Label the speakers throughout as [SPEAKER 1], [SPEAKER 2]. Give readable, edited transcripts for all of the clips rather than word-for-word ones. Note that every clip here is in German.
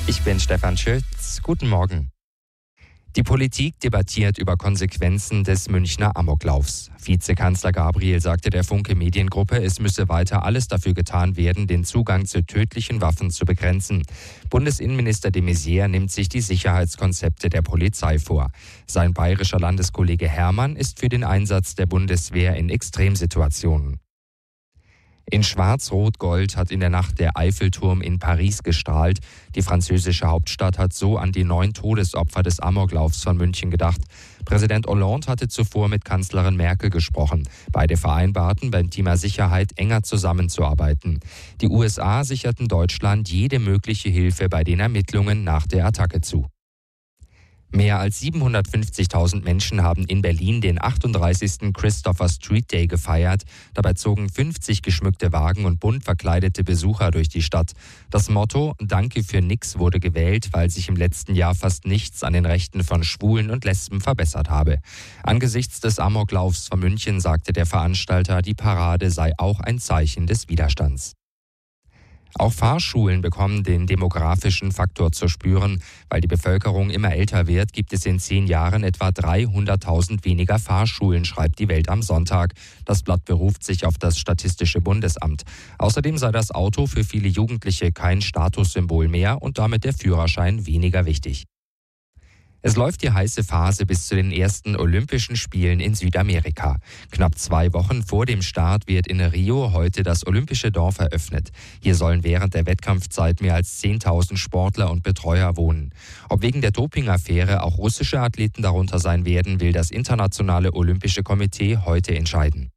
[SPEAKER 1] Ich bin Stefan Schütz. Guten Morgen. Die Politik debattiert über Konsequenzen des Münchner Amoklaufs. Vizekanzler Gabriel sagte der Funke Mediengruppe, es müsse weiter alles dafür getan werden, den Zugang zu tödlichen Waffen zu begrenzen. Bundesinnenminister de Maizière nimmt sich die Sicherheitskonzepte der Polizei vor. Sein bayerischer Landeskollege Hermann ist für den Einsatz der Bundeswehr in Extremsituationen. In Schwarz-Rot-Gold hat in der Nacht der Eiffelturm in Paris gestrahlt. Die französische Hauptstadt hat so an die 9 Todesopfer des Amoklaufs von München gedacht. Präsident Hollande hatte zuvor mit Kanzlerin Merkel gesprochen. Beide vereinbarten, beim Thema Sicherheit enger zusammenzuarbeiten. Die USA sicherten Deutschland jede mögliche Hilfe bei den Ermittlungen nach der Attacke zu. Mehr als 750.000 Menschen haben in Berlin den 38. Christopher Street Day gefeiert. Dabei zogen 50 geschmückte Wagen und bunt verkleidete Besucher durch die Stadt. Das Motto »Danke für nix« wurde gewählt, weil sich im letzten Jahr fast nichts an den Rechten von Schwulen und Lesben verbessert habe. Angesichts des Amoklaufs von München sagte der Veranstalter, die Parade sei auch ein Zeichen des Widerstands. Auch Fahrschulen bekommen den demografischen Faktor zu spüren. Weil die Bevölkerung immer älter wird, gibt es in 10 Jahren etwa 300.000 weniger Fahrschulen, schreibt die Welt am Sonntag. Das Blatt beruft sich auf das Statistische Bundesamt. Außerdem sei das Auto für viele Jugendliche kein Statussymbol mehr und damit der Führerschein weniger wichtig. Es läuft die heiße Phase bis zu den ersten Olympischen Spielen in Südamerika. Knapp 2 Wochen vor dem Start wird in Rio heute das Olympische Dorf eröffnet. Hier sollen während der Wettkampfzeit mehr als 10.000 Sportler und Betreuer wohnen. Ob wegen der Dopingaffäre auch russische Athleten darunter sein werden, will das Internationale Olympische Komitee heute entscheiden.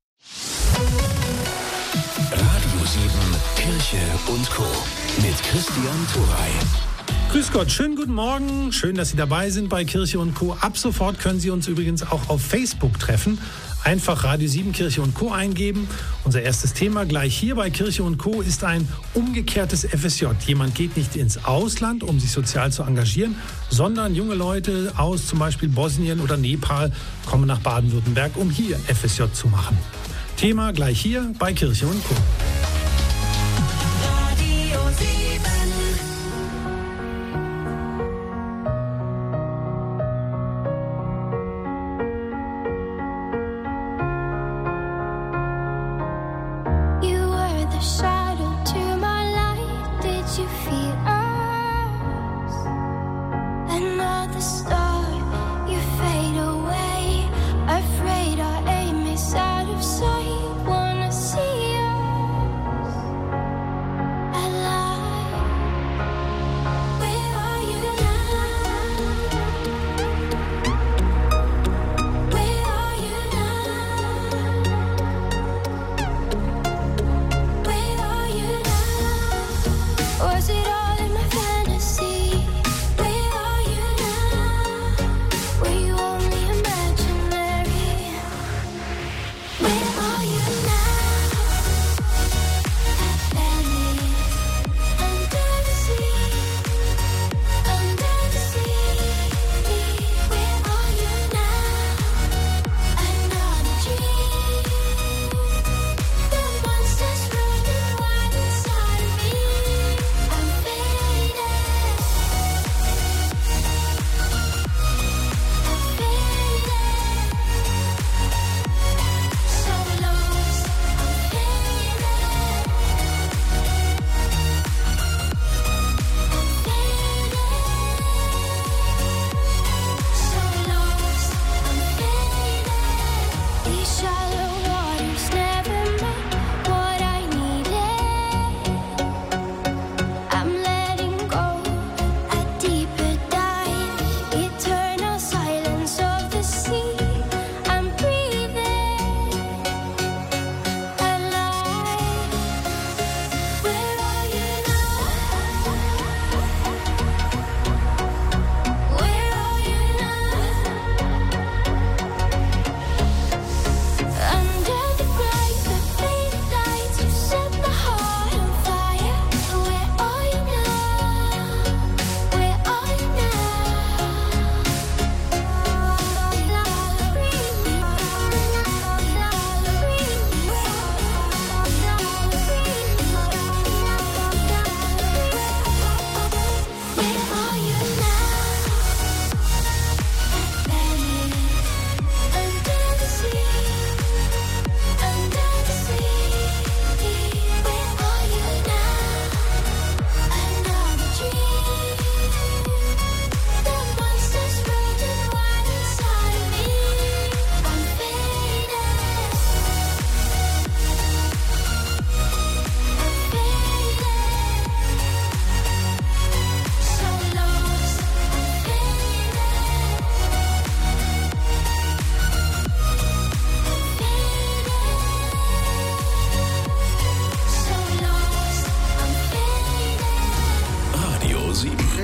[SPEAKER 2] Radio 7, Kirche und Co. mit Christian Thuray.
[SPEAKER 3] Grüß Gott, schönen guten Morgen. Schön, dass Sie dabei sind bei Kirche und Co. Ab sofort können Sie uns übrigens auch auf Facebook treffen. Einfach Radio 7 Kirche und Co. eingeben. Unser erstes Thema gleich hier bei Kirche und Co. ist ein umgekehrtes FSJ. Jemand geht nicht ins Ausland, um sich sozial zu engagieren, sondern junge Leute aus zum Beispiel Bosnien oder Nepal kommen nach Baden-Württemberg, um hier FSJ zu machen. Thema gleich hier bei Kirche und Co.
[SPEAKER 4] Radio 7.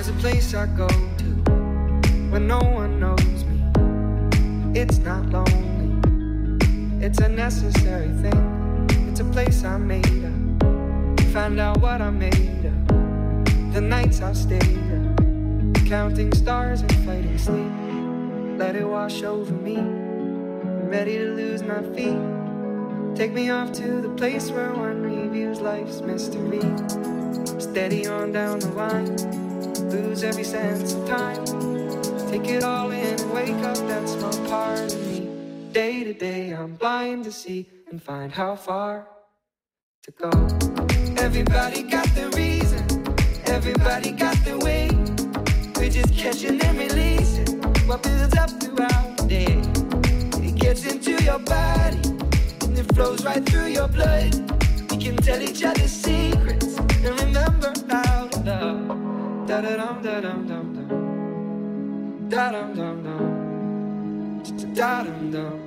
[SPEAKER 4] There's a place I go to when no one knows me. It's not lonely, it's a necessary thing. It's a place I made up, find out what I made of. The nights I've stayed up, counting stars and fighting sleep. Let it wash over me, I'm ready to lose my feet. Take me off to the place where one reviews life's mystery. Steady on down the line, lose every sense of time. Take it all in and wake up that small part of me. Day to day I'm blind to see and find how far to go. Everybody got the reason, everybody got the way. We're just catching and releasing what builds up throughout the day. It gets into your body and it flows right through your blood. We can tell each other secrets and remember how to love. Da da dum da dum dum dum, da dum dum dum, da dum dum,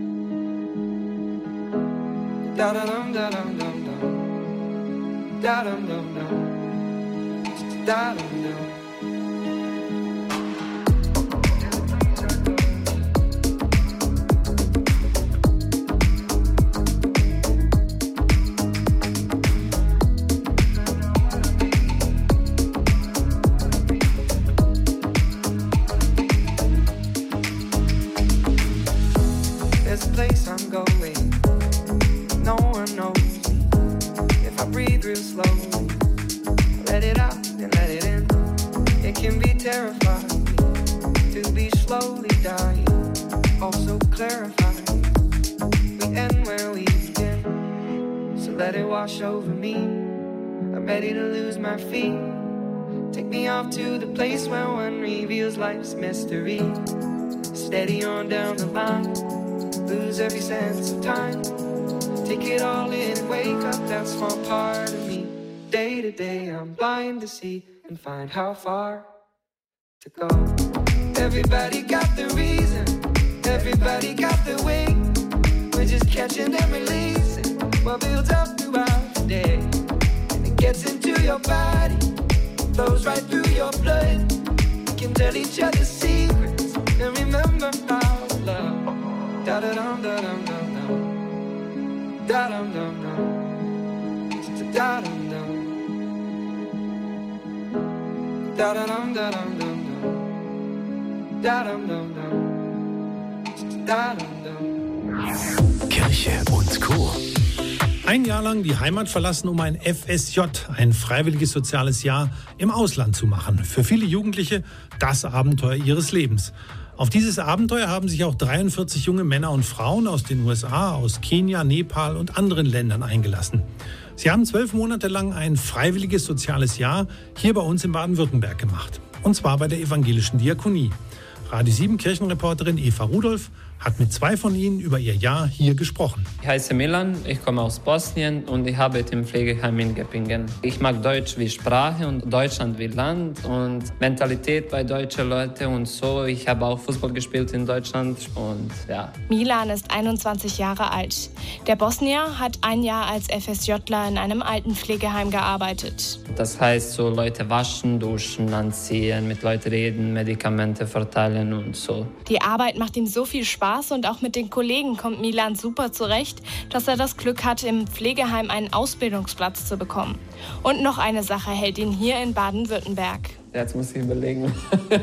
[SPEAKER 4] da da dum da dum dum dum, da dum dum dum, da dum dum. Place I'm going, no one knows me. If I breathe real slowly, let it out and let it in. It can be terrifying to be slowly dying, also clarifying. We end where we begin, so let it wash over me. I'm ready to lose my feet. Take me off to the place where one reveals life's mystery. Steady on down the line, lose every sense of time. Take it all in and wake up that small part of me. Day to day I'm blind to see and find how far to go. Everybody got the reason, everybody got the way. We're just catching and releasing what builds up throughout the day. And it gets into your body, flows right through your blood. We can tell each other secrets and remember how to love. Da da dum da dum dum dum, da dum dum dum, da dum dum, da da dum da dum dum dum, da dum dum dum, da dum dum.
[SPEAKER 2] Kirche und Co.
[SPEAKER 3] Ein Jahr lang die Heimat verlassen, um ein FSJ, ein freiwilliges soziales Jahr im Ausland zu machen. Für viele Jugendliche das Abenteuer ihres Lebens. Auf dieses Abenteuer haben sich auch 43 junge Männer und Frauen aus den USA, aus Kenia, Nepal und anderen Ländern eingelassen. Sie haben 12 Monate lang ein freiwilliges soziales Jahr hier bei uns in Baden-Württemberg gemacht. Und zwar bei der evangelischen Diakonie. Radio 7 Kirchenreporterin Eva Rudolph hat mit 2 von ihnen über ihr Jahr hier gesprochen.
[SPEAKER 5] Ich heiße Milan, ich komme aus Bosnien und ich arbeite im Pflegeheim in Göppingen. Ich mag Deutsch wie Sprache und Deutschland wie Land und Mentalität bei deutschen Leuten und so. Ich habe auch Fußball gespielt in Deutschland und ja.
[SPEAKER 6] Milan ist 21 Jahre alt. Der Bosnier hat ein Jahr als FSJler in einem Altenpflegeheim gearbeitet.
[SPEAKER 5] Das heißt so Leute waschen, duschen, anziehen, mit Leuten reden, Medikamente verteilen und so.
[SPEAKER 6] Die Arbeit macht ihm so viel Spaß und auch mit den Kollegen kommt Milan super zurecht, dass er das Glück hat, im Pflegeheim einen Ausbildungsplatz zu bekommen. Und noch eine Sache hält ihn hier in Baden-Württemberg.
[SPEAKER 5] Jetzt muss ich überlegen.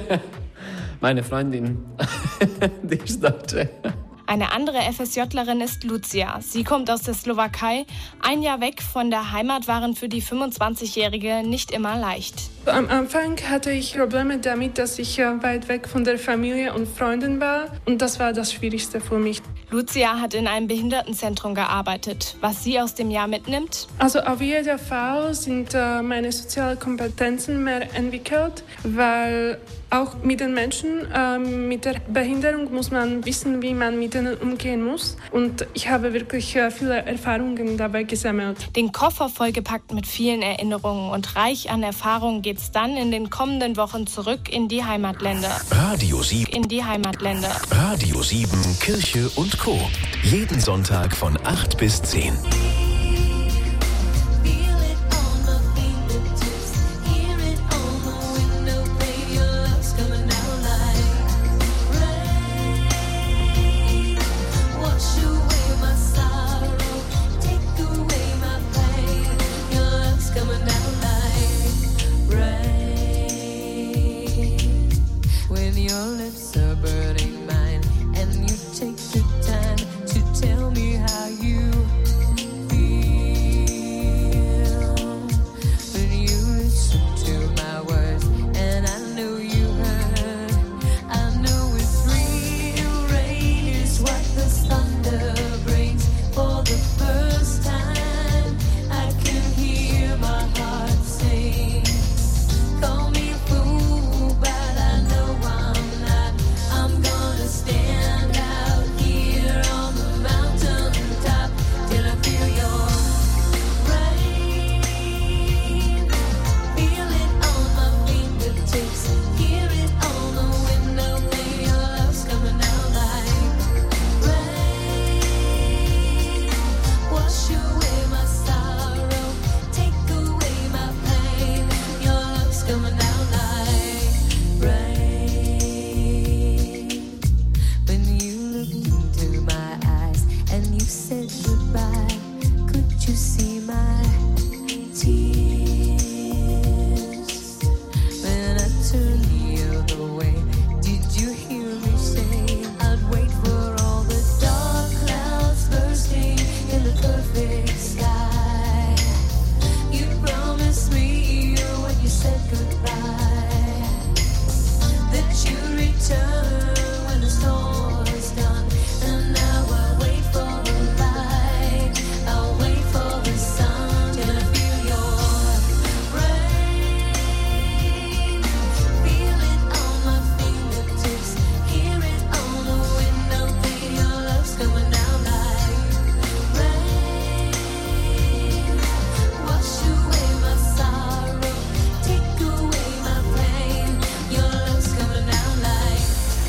[SPEAKER 5] Meine Freundin, die ist Deutsche.
[SPEAKER 6] Eine andere FSJlerin ist Lucia. Sie kommt aus der Slowakei. Ein Jahr weg von der Heimat waren für die 25-Jährige nicht immer leicht.
[SPEAKER 7] Am Anfang hatte ich Probleme damit, dass ich weit weg von der Familie und Freunden war. Und das war das Schwierigste für mich.
[SPEAKER 6] Lucia hat in einem Behindertenzentrum gearbeitet. Was sie aus dem Jahr mitnimmt?
[SPEAKER 7] Also auf jeden Fall sind meine sozialen Kompetenzen mehr entwickelt, weil auch mit den Menschen mit der Behinderung muss man wissen, wie man mit ihnen umgehen muss. Und ich habe wirklich viele Erfahrungen dabei gesammelt.
[SPEAKER 6] Den Koffer vollgepackt mit vielen Erinnerungen und reich an Erfahrungen geht's dann in den kommenden Wochen zurück in die Heimatländer.
[SPEAKER 2] Radio 7.
[SPEAKER 6] In die Heimatländer.
[SPEAKER 2] Radio 7 Kirche und Co. Jeden Sonntag von 8 bis 10.
[SPEAKER 8] your lips are burning mine, and you take the time to tell me how you feel. When you listen to my words, and I know you heard, I know it's real. Rain is what the thunder brings. For the first time I can hear my heart sing. Call me a fool, but I know I'm not. I'm gonna stand out here on the mountain top till I feel your rain. Feel it on my fingertips, hear it on the window pane. Your love's coming down like rain. Wash away my sorrow, take away my pain. Your love's coming down like rain. When you looked into my eyes and you said goodbye, could you see my tears? When I turned the other way, did you hear me say I'd wait for all the dark clouds bursting in the perfect sky? You promised me when you said goodbye that you'd return when the storm is done. And now I wait for the light, I'll wait for the sun till I feel your rain. Feel it on my fingertips, hear it on the window pane. Your love's coming down like rain. Wash away my sorrow, take away my pain. Your love's coming down like.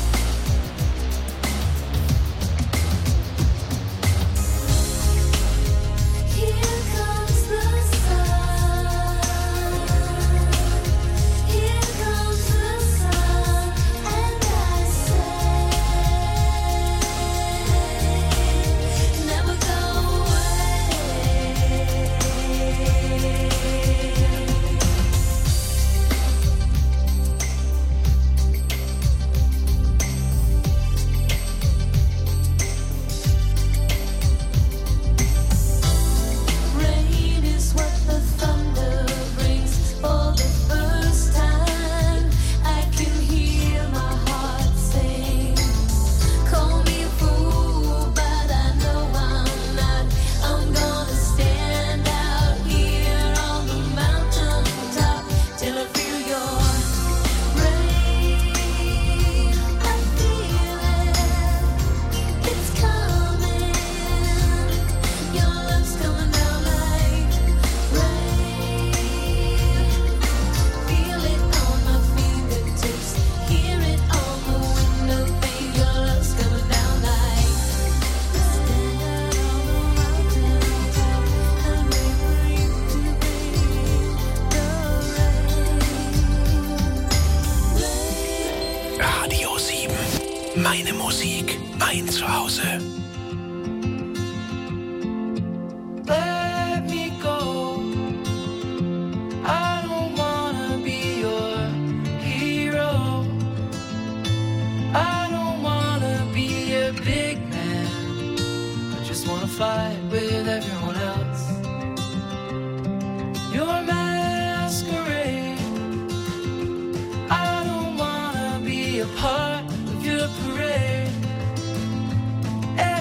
[SPEAKER 8] Here comes the sun. Here comes the sun, and I say, never go away. Rain is what the thunder brings. For the first time I can hear my heart sing. Call me a fool, but I know I'm not. I'm gonna stand out here on the mountain top till I feel your rain. I feel it, it's coming. Your love's coming down like rain. Feel it on my fingertips, hear it on the window pane. Your love's coming down like. Stand out on the mountain top and wait for you to bring the rain.
[SPEAKER 2] Radio 7. Meine Musik, mein Zuhause.
[SPEAKER 4] Let me go. I don't wanna be your hero. I don't wanna be a big man. I just wanna fight with everyone else. Your masquerade. I don't wanna be a part of your parade.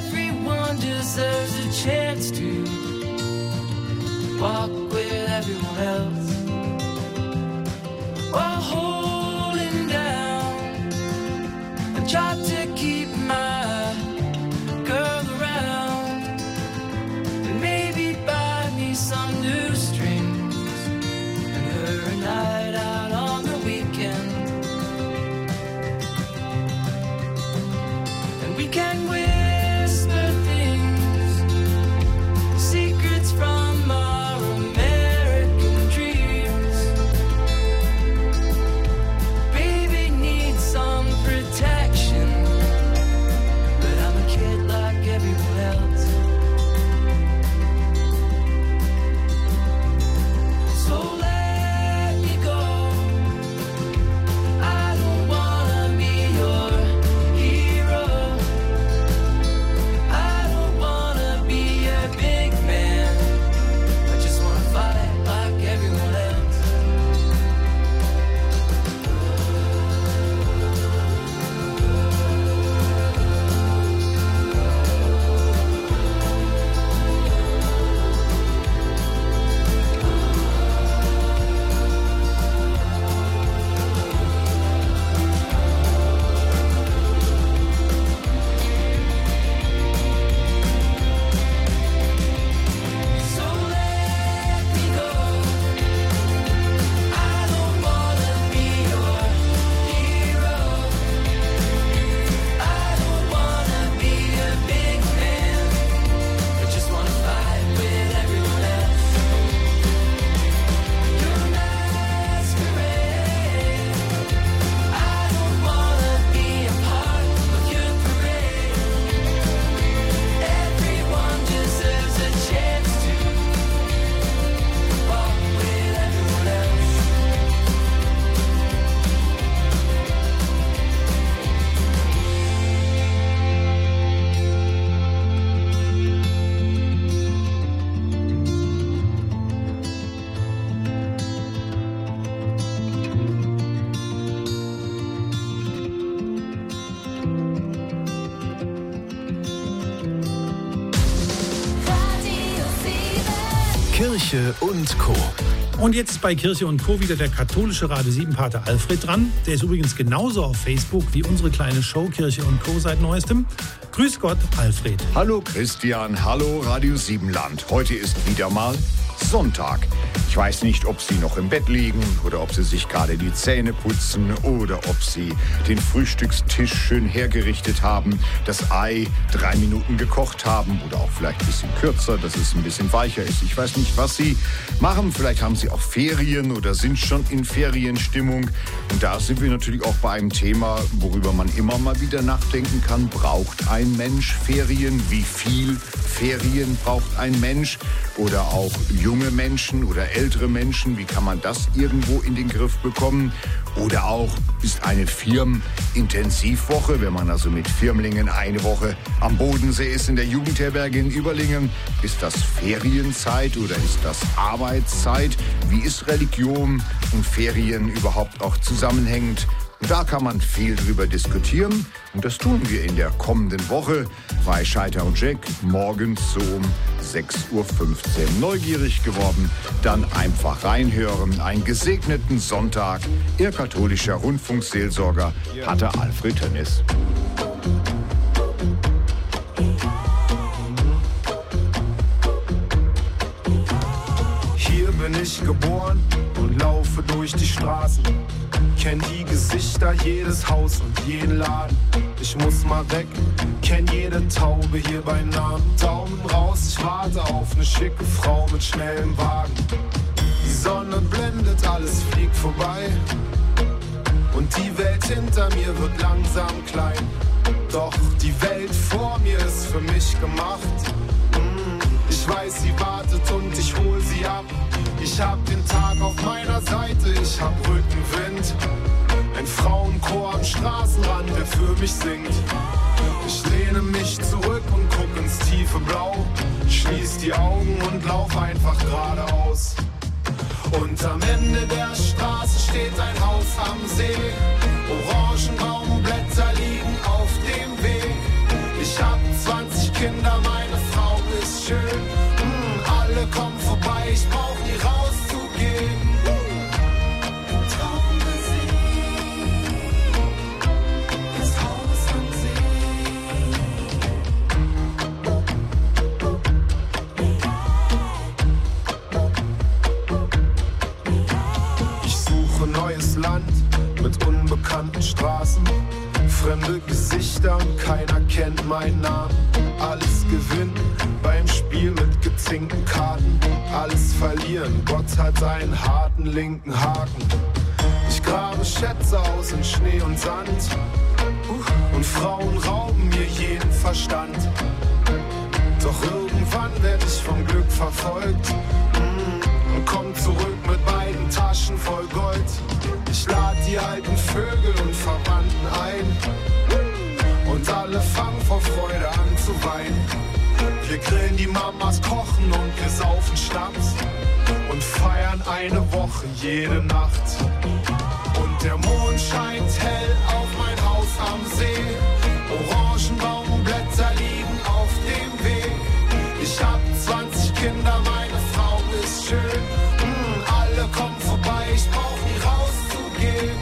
[SPEAKER 2] Kirche und Co.
[SPEAKER 3] Und jetzt ist bei Kirche und Co. wieder der katholische Radio 7 Pater Alfred dran. Der ist übrigens genauso auf Facebook wie unsere kleine Show Kirche und Co. seit neuestem. Grüß Gott, Alfred.
[SPEAKER 9] Hallo Christian, hallo Radio 7 Land. Heute ist wieder mal Sonntag. Ich weiß nicht, ob Sie noch im Bett liegen oder ob Sie sich gerade die Zähne putzen oder ob Sie den Frühstückstisch schön hergerichtet haben, das Ei 3 Minuten gekocht haben oder auch vielleicht ein bisschen kürzer, dass es ein bisschen weicher ist. Ich weiß nicht, was Sie machen. Vielleicht haben Sie auch Ferien oder sind schon in Ferienstimmung. Und da sind wir natürlich auch bei einem Thema, worüber man immer mal wieder nachdenken kann. Braucht ein Mensch Ferien? Wie viel Ferien braucht ein Mensch? Oder auch junge Menschen oder ältere Menschen, wie kann man das irgendwo in den Griff bekommen? Oder auch ist eine Firmenintensivwoche, wenn man also mit Firmlingen eine Woche am Bodensee ist in der Jugendherberge in Überlingen, ist das Ferienzeit oder ist das Arbeitszeit? Wie ist Religion und Ferien überhaupt auch zusammenhängend? Und da kann man viel drüber diskutieren und das tun wir in der kommenden Woche bei Scheiter und Jack morgens so um 6.15 Uhr. Neugierig geworden? Dann einfach reinhören. Einen gesegneten Sonntag. Ihr katholischer Rundfunkseelsorger Pater Alfred Tönnis.
[SPEAKER 10] Hier bin ich geboren und laufe durch die Straßen. Kenn die Gesichter, jedes Haus und jeden Laden. Ich muss mal weg, kenn jede Taube hier bei Namen. Daumen raus, ich warte auf eine schicke Frau mit schnellem Wagen. Die Sonne blendet, alles fliegt vorbei. Und die Welt hinter mir wird langsam klein. Doch die Welt vor mir ist für mich gemacht. Ich weiß, sie wartet und ich hol sie ab. Ich hab den Tag auf meiner Seite, ich hab Rückenwind. Ein Frauenchor am Straßenrand, der für mich singt. Ich lehne mich zurück und guck ins tiefe Blau. Schließ die Augen und lauf einfach geradeaus. Und am Ende der Straße steht ein Haus am See. Orangenbaumblätter liegen auf dem Weg. Ich hab 20 Kinder, meine Frau ist schön. Alle kommen vorbei, ich brauch nie rauszugehen. Traummusik, das Haus am See. Ich suche neues Land mit unbekannten Straßen. Fremde Gesichter und keiner kennt meinen Namen. Alles gewinnen beim Spiel mit gezinkten Karten. Alles verlieren, Gott hat einen harten linken Haken. Ich grabe Schätze aus in Schnee und Sand. Und Frauen rauben mir jeden Verstand. Doch irgendwann werd ich vom Glück verfolgt. Und komm zurück mit beiden Taschen voll Gold. Ich lad die alten Vögel und Verwandten ein. Und alle fangen vor Freude an zu weinen. Wir grillen, die Mamas kochen und wir saufen Schnaps. Und feiern eine Woche jede Nacht. Und der Mond scheint hell auf mein Haus am See. Orangenbaumblätter liegen auf dem Weg. Ich hab 20 Kinder, meine Frau ist schön. Alle kommen vorbei, ich brauch nie rauszugehen.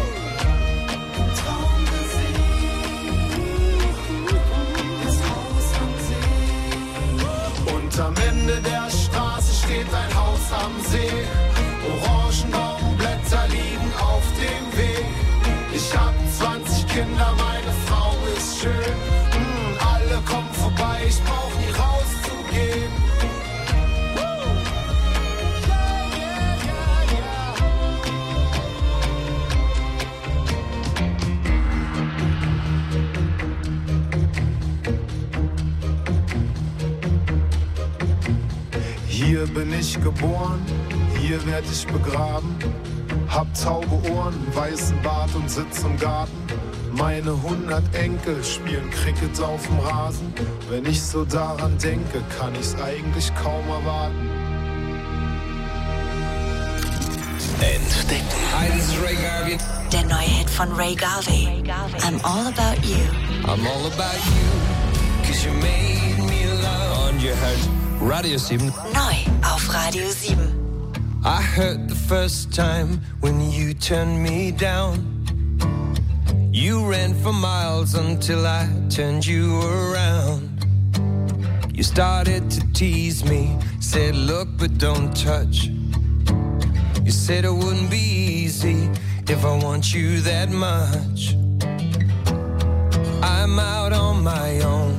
[SPEAKER 10] Und am Ende der Straße steht ein Haus am See. Orangenbaumblätter liegen auf dem Weg. Ich hab 20 Kinder, meine Frau ist schön. Alle kommen vorbei, ich brauch nie rauszugehen. Hier bin ich geboren, hier werd ich begraben. Hab taube Ohren, weißen Bart und sitz im Garten. Meine 100 Enkel spielen Cricket auf dem Rasen. Wenn ich so daran denke, kann ich's eigentlich kaum erwarten.
[SPEAKER 2] Entdecken.
[SPEAKER 11] Hi, this is Ray Garvey.
[SPEAKER 12] Der neue Hit von Ray Garvey. I'm all about you.
[SPEAKER 11] I'm all about you, 'cause you made me love. Und ihr hört Radio 7.
[SPEAKER 12] Neu auf Radio 7.
[SPEAKER 13] I hurt the first time when you turned me down. You ran for miles until I turned you around. You started to tease me, said look but don't touch. You said it wouldn't be easy if I want you that much. I'm out on my own.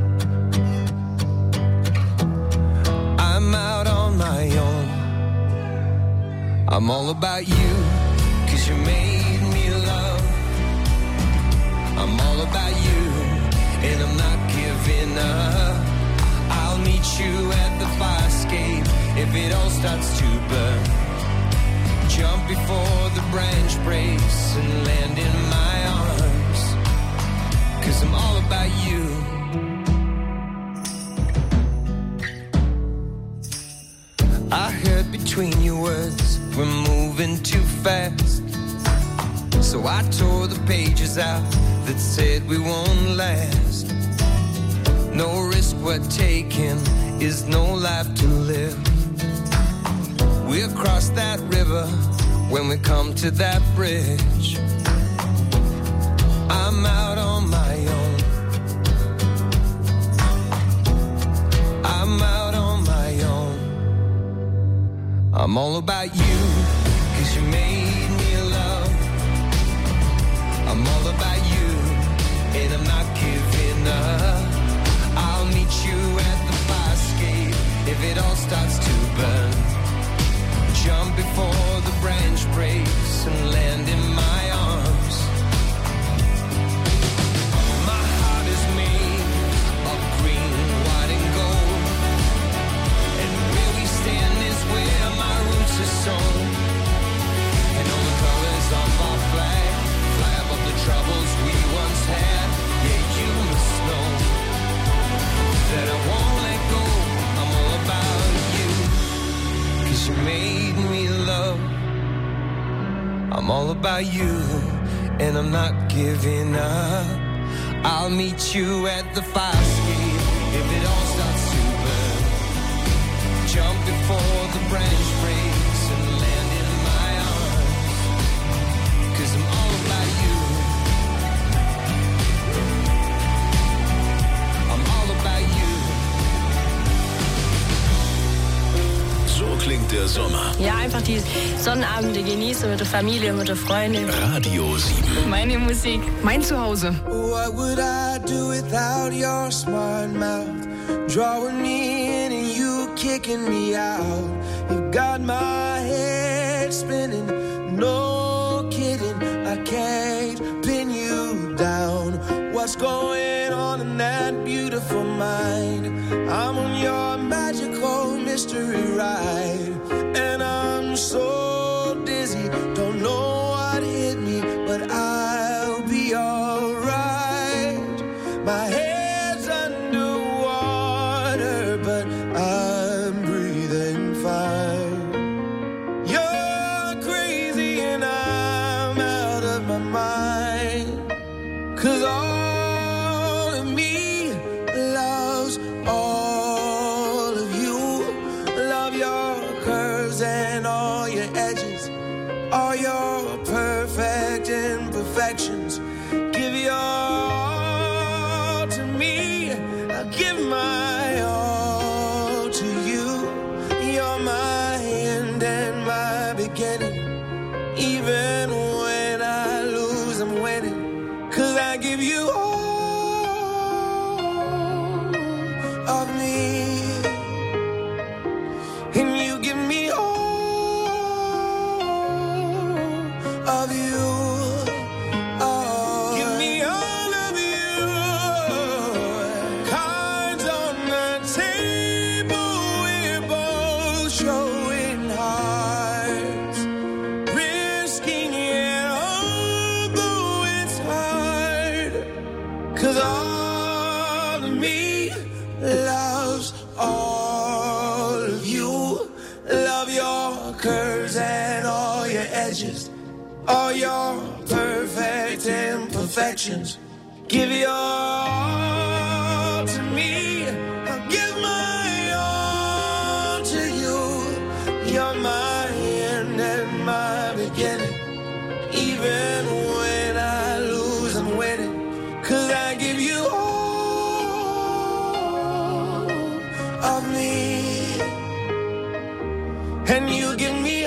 [SPEAKER 13] I'm out on my own. I'm all about you, 'cause you made me love. I'm all about you, and I'm not giving up. I'll meet you at the fire escape if it all starts to burn. Jump before the branch breaks and land in my arms, 'cause I'm all about you. I heard between your words we're moving too fast, so I tore the pages out that said we won't last. No risk we're taking is no life to live. We'll cross that river when we come to that bridge. I'm out on my own. I'm out on my own. I'm all about you, 'cause you made me love. I'm all about you, and I'm not giving up. I'll meet you at the fire escape if it all starts to burn. Jump before the branch breaks and land in my arms. My heart is made of green, white and gold, and where we stand is where my roots are sown. And all the colors of our flag fly above the troubles we once had. Yeah, you must know that I won't let go. I'm all about you, 'cause you made me love. I'm all about you, and I'm not giving up. I'll meet you at the fire escape if it all starts to burn. Jump before the branch breaks and land in my arms, 'cause I'm all about you. I'm all about you.
[SPEAKER 2] So klingt der Sommer.
[SPEAKER 14] Ja, einfach die Sonnenabende genießen mit der Familie, mit der Freundin.
[SPEAKER 2] Radio 7.
[SPEAKER 14] Meine Musik. Mein Zuhause.
[SPEAKER 13] What would I do without your smart mouth? Drawing me in and you kicking me out. You've got my head spinning, no kidding. I can't pin you down. What's going on in that beautiful mind? I'm on your magical mystery ride, and I'm so dizzy, don't know what hit me, but I'll be alright. My head's underwater, but I'm breathing fine. You're crazy and I'm out of my mind, 'cause all of me loves all of you. Love your curves and all your edges, all your perfect imperfections. Give your all to me, I'll give my all to you. You're my end and my beginning. Even when I lose, I'm winning, 'cause I give you all of me, and you give me all of you. Oh, give me all of you. Cards on the table, we're both showing hearts, risking it, although it's hard, 'cause all of me loves all of you. Love your curves and all your edges, all your perfect imperfections. Give your all to me, I'll give my all even when I lose, I'm winning. 'Cause I give you all of me, and you give me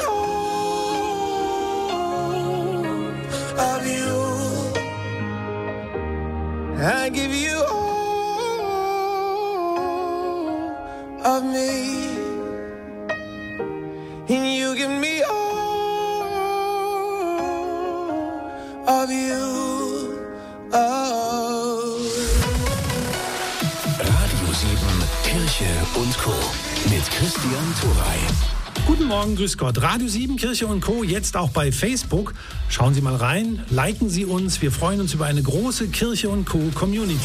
[SPEAKER 13] all of you. I give you all of me, and you give me all of you. Oh.
[SPEAKER 2] Radio 7, Kirche und Co. mit Christian Thuray.
[SPEAKER 3] Guten Morgen, grüß Gott. Radio 7, Kirche und Co. Jetzt auch bei Facebook. Schauen Sie mal rein, liken Sie uns. Wir freuen uns über eine große Kirche und Co. Community.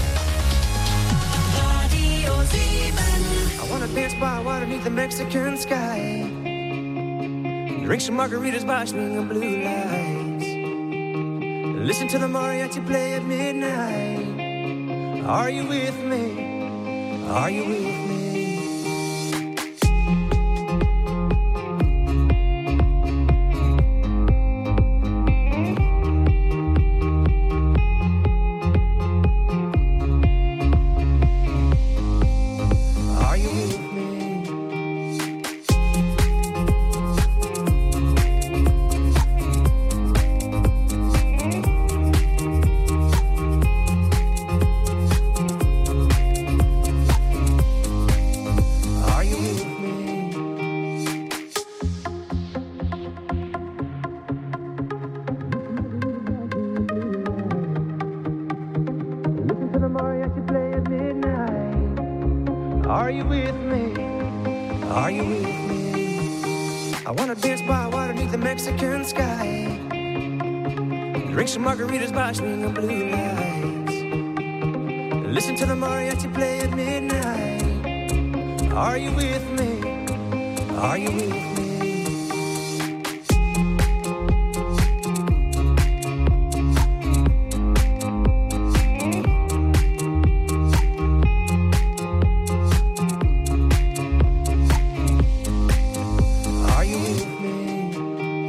[SPEAKER 8] Radio 7.
[SPEAKER 4] I wanna dance by water beneath the Mexican sky. Drink some margaritas by swinging blue lights. Listen to the mariachi play at midnight. Are you with me? Are you with me? Are you with me? Are you with me? I wanna dance by water beneath the Mexican sky. Drink some margaritas by swinging blue lights. Listen to the mariachi play at midnight. Are you with me? Are you with me?